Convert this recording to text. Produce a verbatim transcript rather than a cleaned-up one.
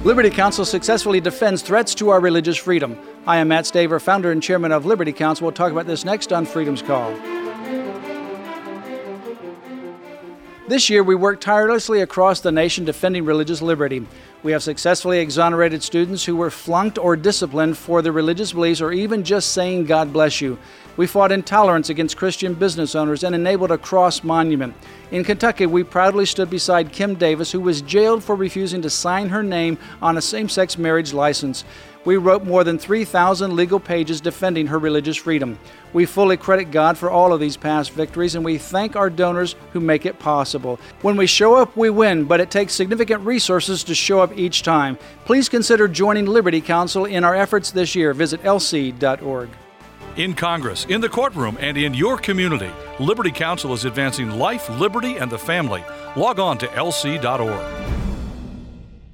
Liberty Counsel successfully defends threats to our religious freedom. I am Matt Staver, founder and chairman of Liberty Counsel. We'll talk about this next on Freedom's Call. This year, we worked tirelessly across the nation defending religious liberty. We have successfully exonerated students who were flunked or disciplined for their religious beliefs or even just saying God bless you. We fought intolerance against Christian business owners and enabled a cross monument. In Kentucky, we proudly stood beside Kim Davis, who was jailed for refusing to sign her name on a same-sex marriage license. We wrote more than three thousand legal pages defending her religious freedom. We fully credit God for all of these past victories, and we thank our donors who make it possible. When we show up, we win, but it takes significant resources to show up each time. Please consider joining Liberty Counsel in our efforts this year. Visit L C dot org. In Congress, in the courtroom, and in your community, Liberty Counsel is advancing life, liberty, and the family. Log on to L C dot org.